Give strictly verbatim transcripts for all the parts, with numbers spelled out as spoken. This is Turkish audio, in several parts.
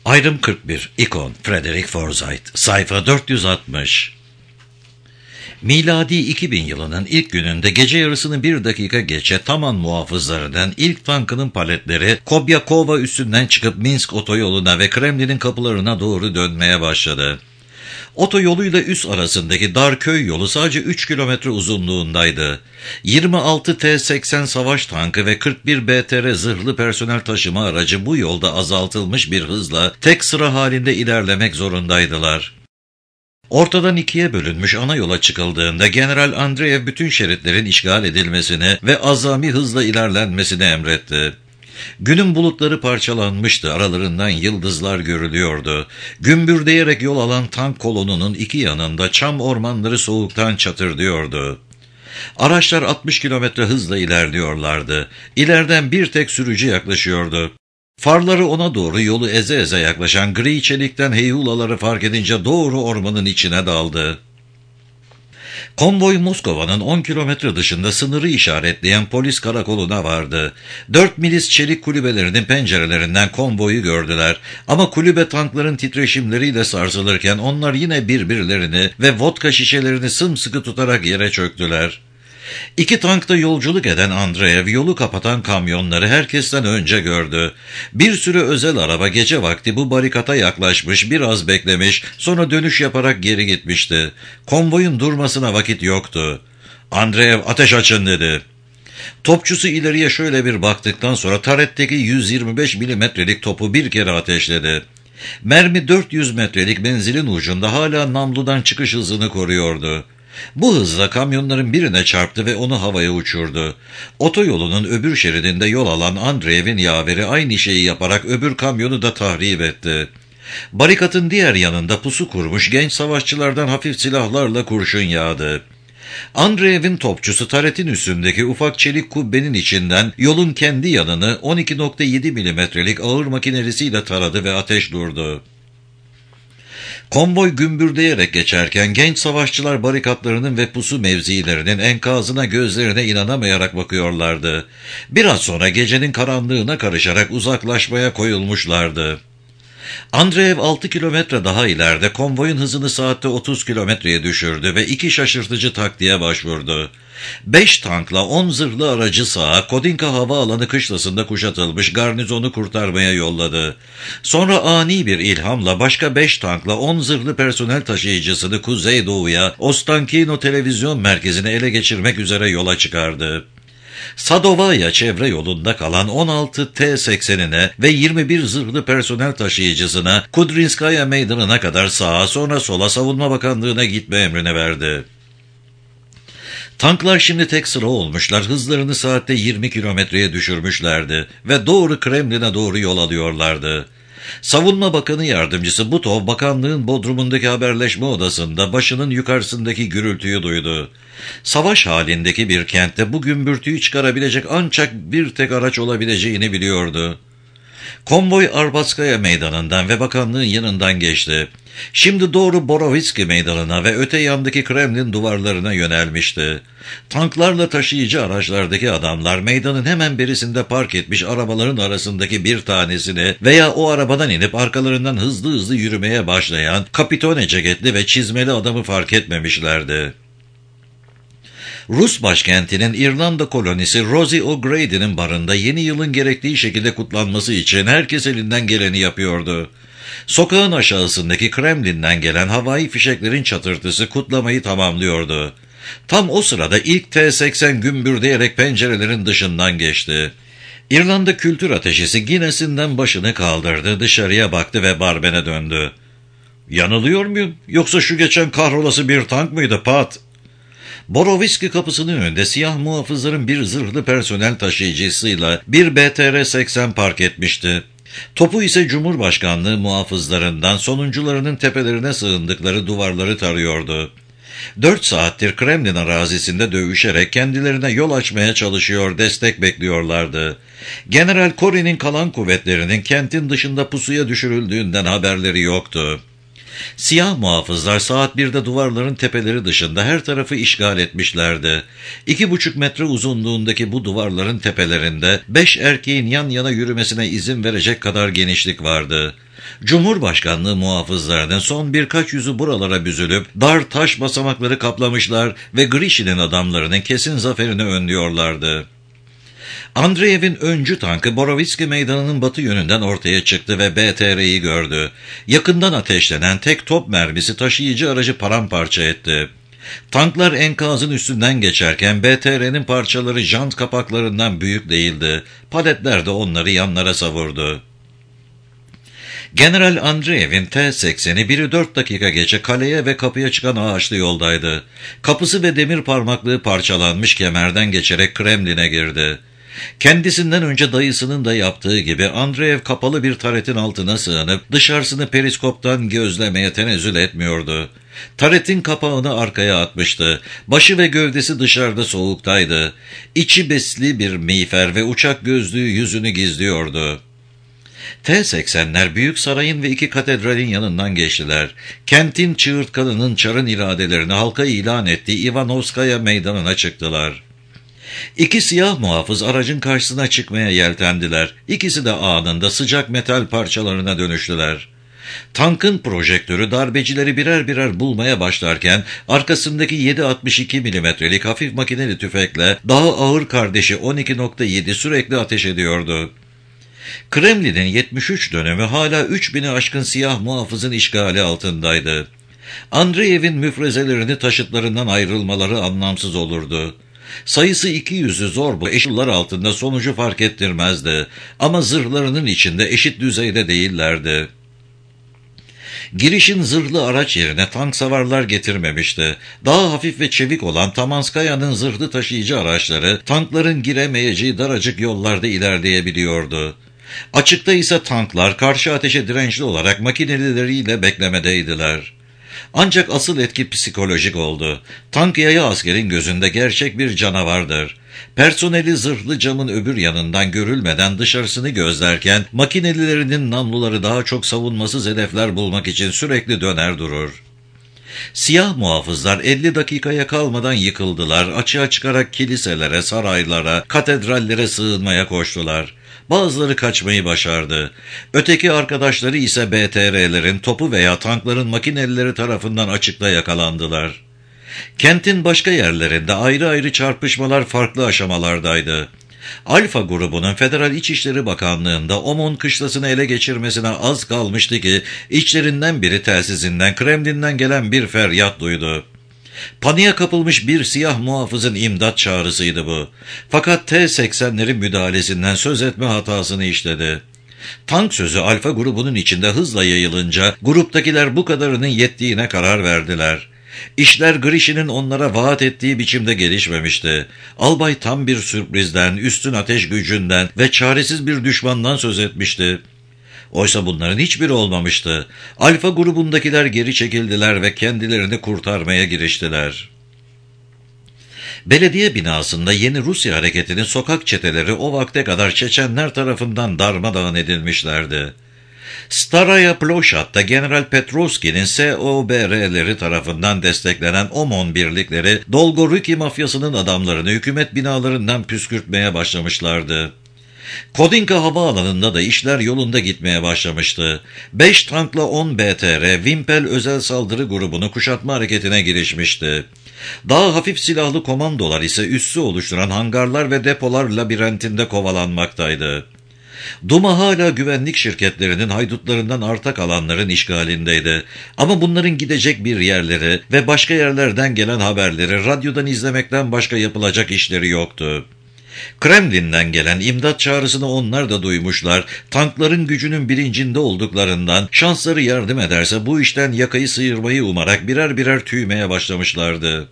Ayrım kırk bir. İkon Frederick Forsyth. Sayfa dört yüz altmış. Miladi iki bin yılının ilk gününde gece yarısını bir dakika geçe Taman muhafızlarından ilk tankının paletleri Kobyakova üstünden çıkıp Minsk otoyoluna ve Kremlin'in kapılarına doğru dönmeye başladı. Otoyoluyla üs arasındaki dar köy yolu sadece üç kilometre uzunluğundaydı. yirmi altı T seksen savaş tankı ve kırk bir B T R zırhlı personel taşıma aracı bu yolda azaltılmış bir hızla tek sıra halinde ilerlemek zorundaydılar. Ortadan ikiye bölünmüş ana yola çıkıldığında General Andreev bütün şeritlerin işgal edilmesini ve azami hızla ilerlenmesini emretti. Günün bulutları parçalanmıştı, aralarından yıldızlar görülüyordu. Gümbürdeyerek yol alan tank kolonunun iki yanında çam ormanları soğuktan çatırdıyordu. Araçlar altmış kilometre hızla ilerliyorlardı. İleriden bir tek sürücü yaklaşıyordu. Farları ona doğru yolu eze eze yaklaşan gri çelikten heyulaları fark edince doğru ormanın içine daldı. Konvoy Moskova'nın on kilometre dışında sınırı işaretleyen polis karakoluna vardı. Dört milis çelik kulübelerinin pencerelerinden konvoyu gördüler. Ama kulübe tankların titreşimleriyle sarsılırken onlar yine birbirlerini ve vodka şişelerini sımsıkı tutarak yere çöktüler. İki tankta yolculuk eden Andreev yolu kapatan kamyonları herkesten önce gördü. Bir sürü özel araba gece vakti bu barikata yaklaşmış, biraz beklemiş, sonra dönüş yaparak geri gitmişti. Konvoyun durmasına vakit yoktu. Andreev ateş açın dedi. Topçusu ileriye şöyle bir baktıktan sonra taretteki yüz yirmi beş milimetrelik topu bir kere ateşledi. Mermi dört yüz metrelik menzilin ucunda hala namludan çıkış hızını koruyordu. Bu hızla kamyonların birine çarptı ve onu havaya uçurdu. Otoyolunun öbür şeridinde yol alan Andreev'in yaveri aynı şeyi yaparak öbür kamyonu da tahrip etti. Barikatın diğer yanında pusu kurmuş genç savaşçılardan hafif silahlarla kurşun yağdı. Andreev'in topçusu taretin üstündeki ufak çelik kubbenin içinden yolun kendi yanını on iki nokta yedi milimetrelik ağır makinelisiyle taradı ve ateş durdu. Konvoy gümbürdeyerek geçerken genç savaşçılar barikatlarının ve pusu mevzilerinin enkazına gözlerine inanamayarak bakıyorlardı. Biraz sonra gecenin karanlığına karışarak uzaklaşmaya koyulmuşlardı. Andreev altı kilometre daha ileride konvoyun hızını saatte otuz kilometreye düşürdü ve iki şaşırtıcı taktiğe başvurdu. Beş tankla on zırhlı aracı sağa Kodinka havaalanı kışlasında kuşatılmış garnizonu kurtarmaya yolladı. Sonra ani bir ilhamla başka beş tankla on zırhlı personel taşıyıcısını kuzeydoğuya Ostankino televizyon merkezine ele geçirmek üzere yola çıkardı. Sadovaya çevre yolunda kalan on altı T seksenine ve yirmi bir zırhlı personel taşıyıcısına Kudrinskaya meydanına kadar sağa sonra sola Savunma Bakanlığı'na gitme emrini verdi. Tanklar şimdi tek sıra olmuşlar, hızlarını saatte yirmi kilometreye düşürmüşlerdi ve doğru Kremlin'e doğru yol alıyorlardı. Savunma Bakanı Yardımcısı Butov, bakanlığın bodrumundaki haberleşme odasında başının yukarısındaki gürültüyü duydu. Savaş halindeki bir kentte bu gümbürtüyü çıkarabilecek ancak bir tek araç olabileceğini biliyordu. Konvoy Arbatskaya meydanından ve bakanlığın yanından geçti. Şimdi doğru Borovitski meydanına ve öte yandaki Kremlin duvarlarına yönelmişti. Tanklarla taşıyıcı araçlardaki adamlar meydanın hemen berisinde park etmiş arabaların arasındaki bir tanesini veya o arabadan inip arkalarından hızlı hızlı yürümeye başlayan kapitone ceketli ve çizmeli adamı fark etmemişlerdi. Rus başkentinin İrlanda kolonisi Rosie O'Grady'nin barında yeni yılın gerektiği şekilde kutlanması için herkes elinden geleni yapıyordu. Sokağın aşağısındaki Kremlin'den gelen havai fişeklerin çatırtısı kutlamayı tamamlıyordu. Tam o sırada ilk T seksen gümbürdeyerek pencerelerin dışından geçti. İrlanda kültür ateşisi Guinness'inden başını kaldırdı, dışarıya baktı ve barbene döndü. "Yanılıyor muyum? Yoksa şu geçen kahrolası bir tank mıydı Pat?" Borovitski kapısının önünde siyah muhafızların bir zırhlı personel taşıyıcısıyla bir B T R seksen park etmişti. Topu ise Cumhurbaşkanlığı muhafızlarından sonuncularının tepelerine sığındıkları duvarları tarıyordu. Dört saattir Kremlin arazisinde dövüşerek kendilerine yol açmaya çalışıyor, destek bekliyorlardı. General Korin'in kalan kuvvetlerinin kentin dışında pusuya düşürüldüğünden haberleri yoktu. Siyah muhafızlar saat birde duvarların tepeleri dışında her tarafı işgal etmişlerdi. İki buçuk metre uzunluğundaki bu duvarların tepelerinde beş erkeğin yan yana yürümesine izin verecek kadar genişlik vardı. Cumhurbaşkanlığı muhafızlarının son birkaç yüzü buralara büzülüp dar taş basamakları kaplamışlar ve Grishin'in adamlarının kesin zaferini önlüyorlardı. Andreyev'in öncü tankı Borovitski meydanının batı yönünden ortaya çıktı ve B T R'yi gördü. Yakından ateşlenen tek top mermisi taşıyıcı aracı paramparça etti. Tanklar enkazın üstünden geçerken B T R'nin parçaları jant kapaklarından büyük değildi. Paletler de onları yanlara savurdu. General Andreyev'in T sekseni biri dört dakika geçe kaleye ve kapıya çıkan ağaçlı yoldaydı. Kapısı ve demir parmaklığı parçalanmış kemerden geçerek Kremlin'e girdi. Kendisinden önce dayısının da yaptığı gibi Andreyev kapalı bir taretin altına sığınıp dışarısını periskoptan gözlemeye tenezzül etmiyordu. Taretin kapağını arkaya atmıştı. Başı ve gövdesi dışarıda soğuktaydı. İçi besli bir miğfer ve uçak gözlüğü yüzünü gizliyordu. T seksenler büyük sarayın ve iki katedralin yanından geçtiler. Kentin çığırtkanının çarın iradelerini halka ilan ettiği Ivanovskaya meydanına çıktılar. İki siyah muhafız aracın karşısına çıkmaya yeltendiler. İkisi de anında sıcak metal parçalarına dönüştüler. Tankın projektörü darbecileri birer birer bulmaya başlarken arkasındaki yedi altmış iki milimetrelik hafif makineli tüfekle daha ağır kardeşi on iki nokta yedi sürekli ateş ediyordu. Kremlin'in yetmiş üç dönemi hala üç bini aşkın siyah muhafızın işgali altındaydı. Andreyev'in müfrezelerini taşıtlarından ayrılmaları anlamsız olurdu. Sayısı iki yüzü zor bu eşitler altında sonucu fark ettirmezdi ama zırhlarının içinde eşit düzeyde değillerdi. Girişin zırhlı araç yerine tank savarlar getirmemişti. Daha hafif ve çevik olan Tamanskaya'nın zırhlı taşıyıcı araçları tankların giremeyeceği daracık yollarda ilerleyebiliyordu. Açıkta ise tanklar karşı ateşe dirençli olarak makinelileriyle beklemedeydiler. Ancak asıl etki psikolojik oldu. Tank yaya askerin gözünde gerçek bir canavardır. Personeli zırhlı camın öbür yanından görülmeden dışarısını gözlerken makinelilerinin namluları daha çok savunmasız hedefler bulmak için sürekli döner durur. Siyah muhafızlar elli dakikaya kalmadan yıkıldılar, açığa çıkarak kiliselere, saraylara, katedrallere sığınmaya koştular. Bazıları kaçmayı başardı. Öteki arkadaşları ise B T R'lerin topu veya tankların makinelileri tarafından açıkta yakalandılar. Kentin başka yerlerinde ayrı ayrı çarpışmalar farklı aşamalardaydı. Alfa grubunun Federal İçişleri Bakanlığı'nda Omon kışlasını ele geçirmesine az kalmıştı ki içlerinden biri telsizinden Kremlin'den gelen bir feryat duydu. Paniğe kapılmış bir siyah muhafızın imdat çağrısıydı bu. Fakat T seksenlerin müdahalesinden söz etme hatasını işledi. Tank sözü Alfa grubunun içinde hızla yayılınca gruptakiler bu kadarının yettiğine karar verdiler. İşler Grishin'in onlara vaat ettiği biçimde gelişmemişti. Albay tam bir sürprizden, üstün ateş gücünden ve çaresiz bir düşmandan söz etmişti. Oysa bunların hiçbiri olmamıştı. Alfa grubundakiler geri çekildiler ve kendilerini kurtarmaya giriştiler. Belediye binasında Yeni Rusya Hareketi'nin sokak çeteleri o vakte kadar Çeçenler tarafından darmadağın edilmişlerdi. Staraya Ploşat'ta General Petrovski'nin S O B R'leri tarafından desteklenen Omon birlikleri Dolgoruki mafyasının adamlarını hükümet binalarından püskürtmeye başlamışlardı. Kodinka havaalanında da işler yolunda gitmeye başlamıştı. Beş tankla on B T R, Wimpel özel saldırı grubunu kuşatma hareketine girişmişti. Daha hafif silahlı komandolar ise üssü oluşturan hangarlar ve depolar labirentinde kovalanmaktaydı. Duma hala güvenlik şirketlerinin haydutlarından arta kalanların işgalindeydi. Ama bunların gidecek bir yerleri ve başka yerlerden gelen haberleri radyodan izlemekten başka yapılacak işleri yoktu. Kremlin'den gelen imdat çağrısını onlar da duymuşlar. Tankların gücünün bilincinde olduklarından şansları yardım ederse bu işten yakayı sıyırmayı umarak birer birer tüymeye başlamışlardı.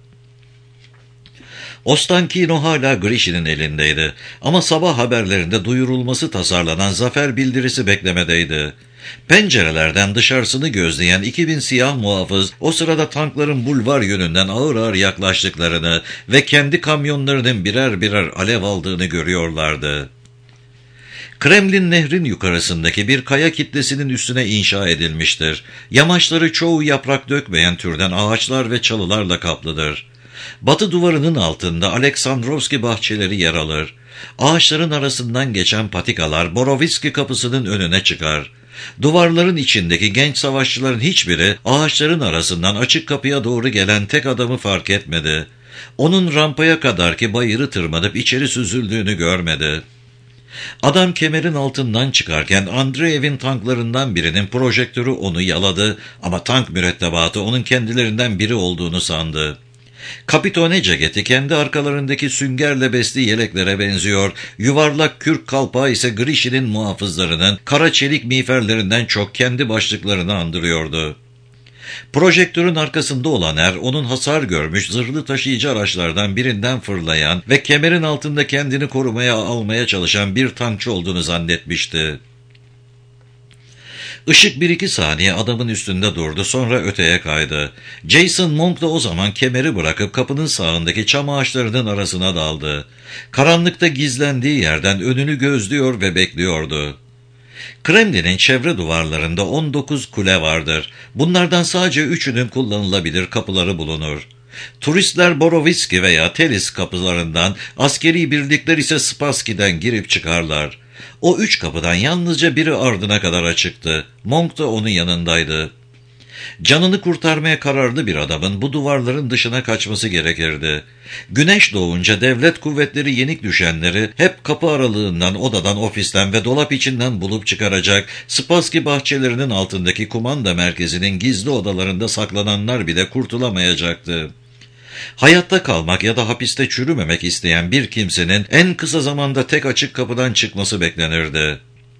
Ostankino hala Grishin'in elindeydi ama sabah haberlerinde duyurulması tasarlanan zafer bildirisi beklemedeydi. Pencerelerden dışarısını gözleyen iki bin siyah muhafız o sırada tankların bulvar yönünden ağır ağır yaklaştıklarını ve kendi kamyonlarının birer birer alev aldığını görüyorlardı. Kremlin nehrin yukarısındaki bir kaya kitlesinin üstüne inşa edilmiştir. Yamaçları çoğu yaprak dökmeyen türden ağaçlar ve çalılarla kaplıdır. Batı duvarının altında Aleksandrovski bahçeleri yer alır. Ağaçların arasından geçen patikalar Borovitski kapısının önüne çıkar. Duvarların içindeki genç savaşçıların hiçbiri ağaçların arasından açık kapıya doğru gelen tek adamı fark etmedi. Onun rampaya kadarki bayırı tırmanıp içeri süzüldüğünü görmedi. Adam kemerin altından çıkarken Andreev'in tanklarından birinin projektörü onu yaladı ama tank mürettebatı onun kendilerinden biri olduğunu sandı. Kapitone ceketi kendi arkalarındaki süngerle besli yeleklere benziyor, yuvarlak kürk kalpağı ise Grishin'in muhafızlarının kara çelik miğferlerinden çok kendi başlıklarını andırıyordu. Projektörün arkasında olan er, onun hasar görmüş zırhlı taşıyıcı araçlardan birinden fırlayan ve kemerin altında kendini korumaya almaya çalışan bir tankçı olduğunu zannetmişti. Işık bir iki saniye adamın üstünde durdu, sonra öteye kaydı. Jason Monk da o zaman kemeri bırakıp kapının sağındaki çam ağaçlarının arasına daldı. Karanlıkta gizlendiği yerden önünü gözlüyor ve bekliyordu. Kremlin'in çevre duvarlarında on dokuz kule vardır. Bunlardan sadece üçünün kullanılabilir kapıları bulunur. Turistler Borovitski veya Telis kapılarından, askeri birlikler ise Spassky'den girip çıkarlar. O üç kapıdan yalnızca biri ardına kadar açıktı. Monk da onun yanındaydı. Canını kurtarmaya kararlı bir adamın bu duvarların dışına kaçması gerekirdi. Güneş doğunca devlet kuvvetleri yenik düşenleri hep kapı aralığından, odadan, ofisten ve dolap içinden bulup çıkaracak, Spassky bahçelerinin altındaki kumanda merkezinin gizli odalarında saklananlar bile kurtulamayacaktı. Hayatta kalmak ya da hapiste çürümemek isteyen bir kimsenin en kısa zamanda tek açık kapıdan çıkması beklenirdi.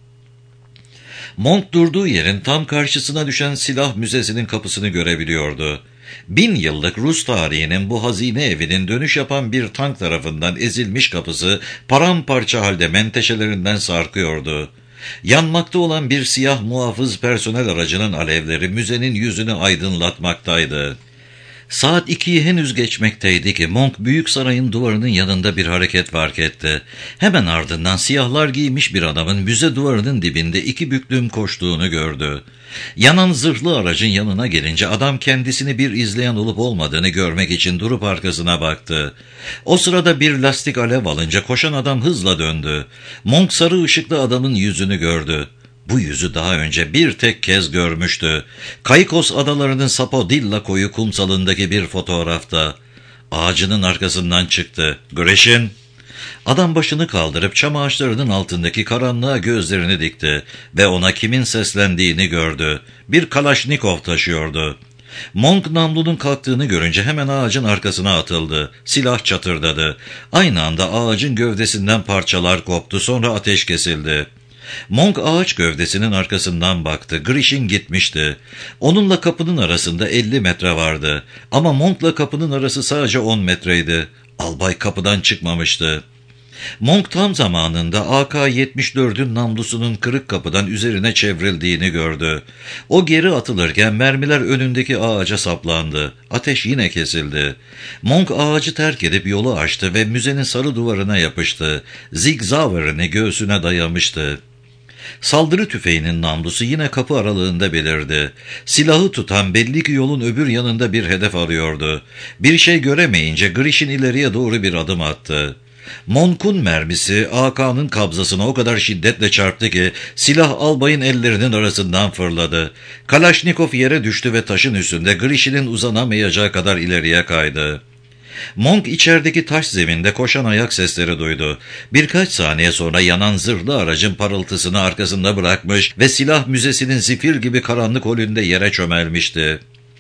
Monk durduğu yerin tam karşısına düşen silah müzesinin kapısını görebiliyordu. Bin yıllık Rus tarihinin bu hazine evinin dönüş yapan bir tank tarafından ezilmiş kapısı paramparça halde menteşelerinden sarkıyordu. Yanmakta olan bir siyah muhafız personel aracının alevleri müzenin yüzünü aydınlatmaktaydı. Saat ikiyi henüz geçmekteydi ki Monk büyük sarayın duvarının yanında bir hareket fark etti. Hemen ardından siyahlar giymiş bir adamın müze duvarının dibinde iki büklüm koştuğunu gördü. Yanan zırhlı aracın yanına gelince adam kendisini bir izleyen olup olmadığını görmek için durup arkasına baktı. O sırada bir lastik alev alınca koşan adam hızla döndü. Monk sarı ışıklı adamın yüzünü gördü. Bu yüzü daha önce bir tek kez görmüştü. Caicos adalarının Sapodilla koyu kumsalındaki bir fotoğrafta. Ağacının arkasından çıktı. "Grishin!" Adam başını kaldırıp çam ağaçlarının altındaki karanlığa gözlerini dikti ve ona kimin seslendiğini gördü. Bir Kalaşnikov taşıyordu. Monk namlunun kalktığını görünce hemen ağacın arkasına atıldı. Silah çatırdadı. Aynı anda ağacın gövdesinden parçalar koptu, sonra ateş kesildi. Monk ağaç gövdesinin arkasından baktı. Grishin gitmişti. Onunla kapının arasında elli metre vardı. Ama Monk'la kapının arası sadece on metreydi. Albay kapıdan çıkmamıştı. Monk tam zamanında A K yetmiş dördün namlusunun kırık kapıdan üzerine çevrildiğini gördü. O geri atılırken mermiler önündeki ağaca saplandı. Ateş yine kesildi. Monk ağacı terk edip yolu açtı ve müzenin sarı duvarına yapıştı. Zig Zauer'ını göğsüne dayamıştı. Saldırı tüfeğinin namlusu yine kapı aralığında belirdi. Silahı tutan belli ki yolun öbür yanında bir hedef arıyordu. Bir şey göremeyince Grishin ileriye doğru bir adım attı. Monk'un mermisi A K'nın kabzasına o kadar şiddetle çarptı ki silah albayın ellerinin arasından fırladı. Kalaşnikov yere düştü ve taşın üstünde Grishin'in uzanamayacağı kadar ileriye kaydı. Monk içerideki taş zeminde koşan ayak sesleri duydu. Birkaç saniye sonra yanan zırhlı aracın parıltısını arkasında bırakmış ve silah müzesinin zifir gibi karanlık holünde yere çömelmişti.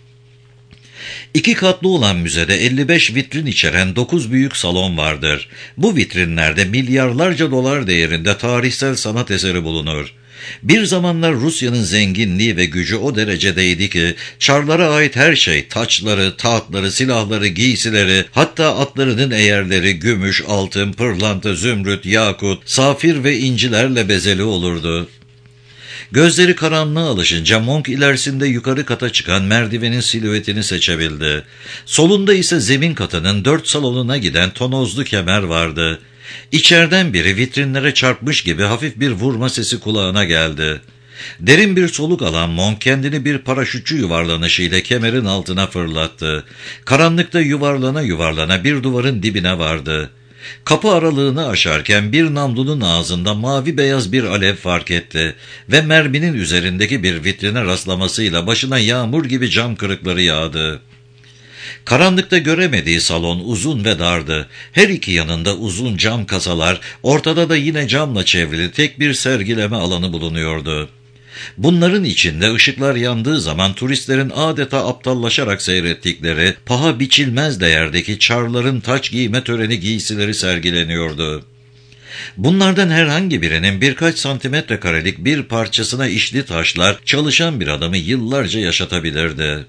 İki katlı olan müzede elli beş vitrin içeren dokuz büyük salon vardır. Bu vitrinlerde milyarlarca dolar değerinde tarihsel sanat eseri bulunur. Bir zamanlar Rusya'nın zenginliği ve gücü o derecedeydi ki Çarlara ait her şey, taçları, tahtları, silahları, giysileri, hatta atlarının eğerleri gümüş, altın, pırlanta, zümrüt, yakut, safir ve incilerle bezeli olurdu. Gözleri karanlığa alışınca Monk ilerisinde yukarı kata çıkan merdivenin silüetini seçebildi. Solunda ise zemin katının dört salonuna giden tonozlu kemer vardı. İçeriden biri vitrinlere çarpmış gibi hafif bir vurma sesi kulağına geldi. Derin bir soluk alan Monk kendini bir paraşütçü yuvarlanışıyla kemerin altına fırlattı. Karanlıkta yuvarlana yuvarlana bir duvarın dibine vardı. Kapı aralığını aşarken bir namlunun ağzında mavi beyaz bir alev fark etti ve merminin üzerindeki bir vitrine rastlamasıyla başına yağmur gibi cam kırıkları yağdı. Karanlıkta göremediği salon uzun ve dardı. Her iki yanında uzun cam kasalar, ortada da yine camla çevrili tek bir sergileme alanı bulunuyordu. Bunların içinde ışıklar yandığı zaman turistlerin adeta aptallaşarak seyrettikleri paha biçilmez değerdeki çarların taç giyme töreni giysileri sergileniyordu. Bunlardan herhangi birinin birkaç santimetre karelik bir parçasına işli taşlar çalışan bir adamı yıllarca yaşatabilirdi.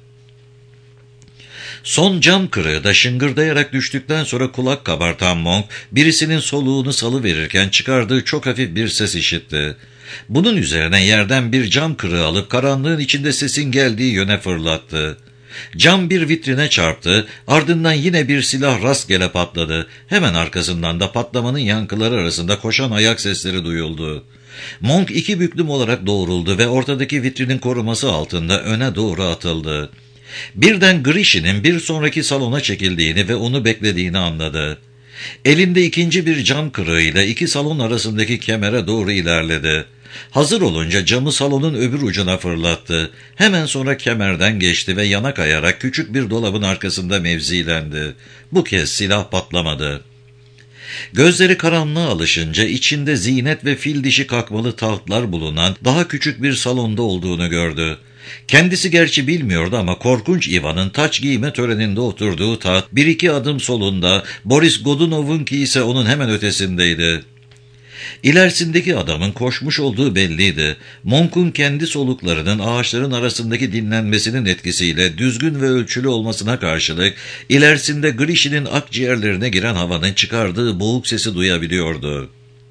Son cam kırığı da şıngırdayarak düştükten sonra kulak kabartan Monk, birisinin soluğunu salıverirken çıkardığı çok hafif bir ses işitti. Bunun üzerine yerden bir cam kırığı alıp karanlığın içinde sesin geldiği yöne fırlattı. Cam bir vitrine çarptı, ardından yine bir silah rastgele patladı. Hemen arkasından da patlamanın yankıları arasında koşan ayak sesleri duyuldu. Monk iki büklüm olarak doğruldu ve ortadaki vitrinin koruması altında öne doğru atıldı. Birden Grishin'in bir sonraki salona çekildiğini ve onu beklediğini anladı. Elinde ikinci bir cam kırığıyla iki salon arasındaki kemere doğru ilerledi. Hazır olunca camı salonun öbür ucuna fırlattı. Hemen sonra kemerden geçti ve yana kayarak küçük bir dolabın arkasında mevzilendi. Bu kez silah patlamadı. Gözleri karanlığa alışınca içinde zinet ve fil dişi kakmalı tahtlar bulunan daha küçük bir salonda olduğunu gördü. Kendisi gerçi bilmiyordu ama korkunç Ivan'ın taç giyme töreninde oturduğu taht bir iki adım solunda, Boris Godunov'unki ise onun hemen ötesindeydi. İlerisindeki adamın koşmuş olduğu belliydi. Monk'un kendi soluklarının ağaçların arasındaki dinlenmesinin etkisiyle düzgün ve ölçülü olmasına karşılık, ilerisinde Grishin'in akciğerlerine giren havanın çıkardığı boğuk sesi duyabiliyordu.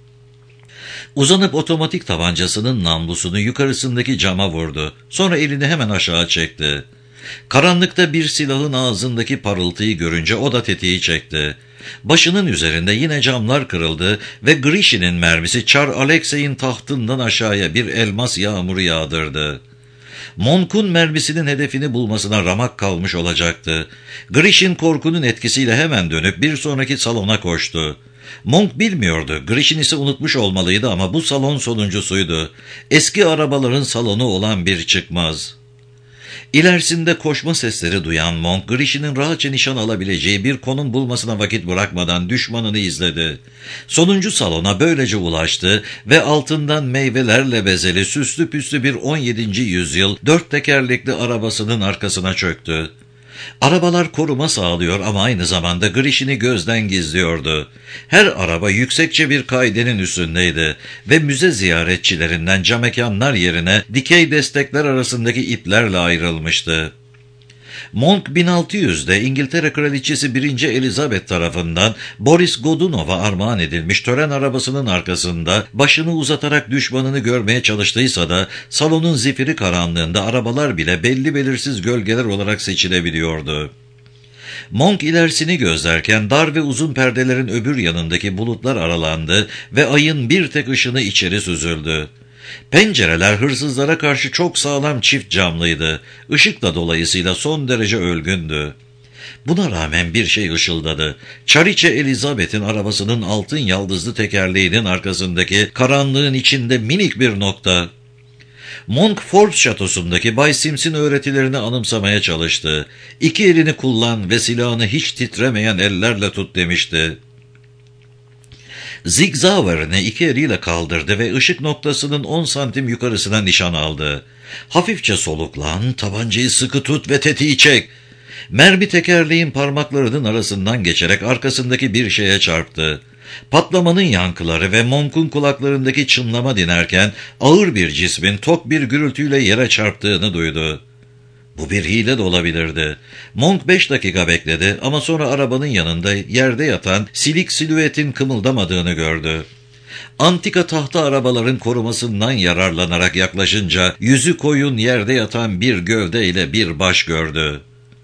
Uzanıp otomatik tabancasının namlusunu yukarısındaki cama vurdu. Sonra elini hemen aşağı çekti. Karanlıkta bir silahın ağzındaki parıltıyı görünce o da tetiği çekti. Başının üzerinde yine camlar kırıldı ve Grishin'in mermisi Çar Alexey'in tahtından aşağıya bir elmas yağmuru yağdırdı. Monk'un mermisinin hedefini bulmasına ramak kalmış olacaktı. Grishin korkunun etkisiyle hemen dönüp bir sonraki salona koştu. Monk bilmiyordu, Grishin ise unutmuş olmalıydı ama bu salon sonuncusuydu. Eski arabaların salonu olan bir çıkmaz. İlerisinde koşma sesleri duyan Monk, Grishin'in rahatça nişan alabileceği bir konum bulmasına vakit bırakmadan düşmanını izledi. Sonuncu salona böylece ulaştı ve altından meyvelerle bezeli süslü püslü bir on yedinci yüzyıl dört tekerlekli arabasının arkasına çöktü. Arabalar koruma sağlıyor ama aynı zamanda Grishin'i gözden gizliyordu. Her araba yüksekçe bir kaidenin üstündeydi ve müze ziyaretçilerinden camekanlar yerine dikey destekler arasındaki iplerle ayrılmıştı. Monk bin altı yüzde İngiltere Kraliçesi birinci Elizabeth tarafından Boris Godunov'a armağan edilmiş tören arabasının arkasında başını uzatarak düşmanını görmeye çalıştıysa da salonun zifiri karanlığında arabalar bile belli belirsiz gölgeler olarak seçilebiliyordu. Monk ilerisini gözlerken dar ve uzun perdelerin öbür yanındaki bulutlar aralandı ve ayın bir tek ışını içeri süzüldü. Pencereler hırsızlara karşı çok sağlam çift camlıydı. Işık da dolayısıyla son derece ölgündü. Buna rağmen bir şey ışıldadı. Çariçe Elizabeth'in arabasının altın yaldızlı tekerleğinin arkasındaki karanlığın içinde minik bir nokta. Monk Ford şatosundaki Bay Sims'in öğretilerini anımsamaya çalıştı. İki elini kullan ve silahını hiç titremeyen ellerle tut demişti. Zigzauer'ını iki eliyle kaldırdı ve ışık noktasının on santim yukarısına nişan aldı. Hafifçe soluklan, tabancayı sıkı tut ve tetiği çek. Mermi tekerleğin parmaklarının arasından geçerek arkasındaki bir şeye çarptı. Patlamanın yankıları ve Monk'un kulaklarındaki çınlama dinerken ağır bir cismin tok bir gürültüyle yere çarptığını duydu. Bu bir hile de olabilirdi. Monk beş dakika bekledi ama sonra arabanın yanında yerde yatan silik silüetin kımıldamadığını gördü. Antika tahta arabaların korumasından yararlanarak yaklaşınca yüzü koyun yerde yatan bir gövde ile bir baş gördü.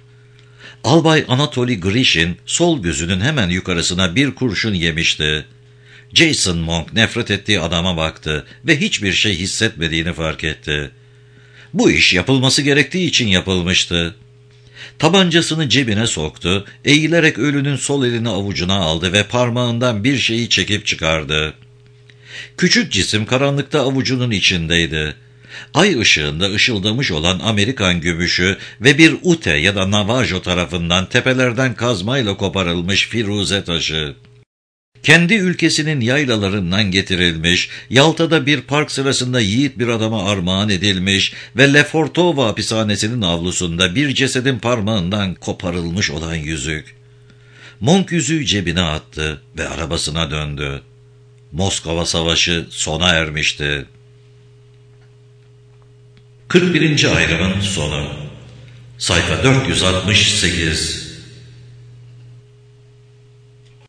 Albay Anatoly Grishin sol gözünün hemen yukarısına bir kurşun yemişti. Jason Monk nefret ettiği adama baktı ve hiçbir şey hissetmediğini fark etti. Bu iş yapılması gerektiği için yapılmıştı. Tabancasını cebine soktu, eğilerek ölünün sol elini avucuna aldı ve parmağından bir şeyi çekip çıkardı. Küçük cisim karanlıkta avucunun içindeydi. Ay ışığında ışıldamış olan Amerikan gümüşü ve bir ute ya da navajo tarafından tepelerden kazmayla koparılmış firuze taşı. Kendi ülkesinin yaylalarından getirilmiş, Yalta'da bir park sırasında yiğit bir adama armağan edilmiş ve Lefortovo hapishanesinin avlusunda bir cesedin parmağından koparılmış olan yüzük. Monk yüzüğü cebine attı ve arabasına döndü. Moskova Savaşı sona ermişti. kırk birinci ayrımın sonu. Sayfa dört yüz altmış sekiz.